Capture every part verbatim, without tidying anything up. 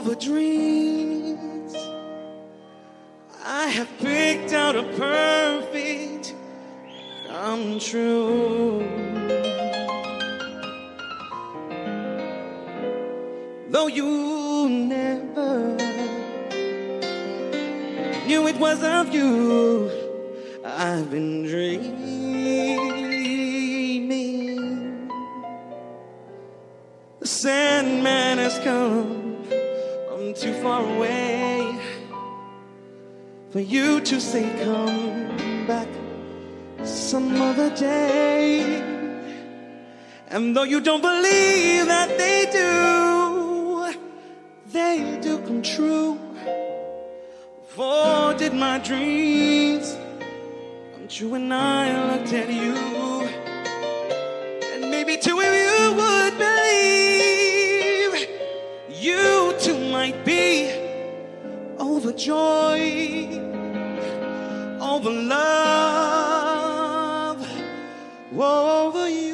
over dreams. I have picked out a perfect come true. Though you never knew it was of you, I've been dreaming. The Sandman has come from too far away for you to say come back some other day. And though you don't believe that they do, they do come true. For did my dreams come true when I looked at you? And maybe two of you would believe. You too might be overjoyed over love, over you.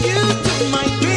you to my baby.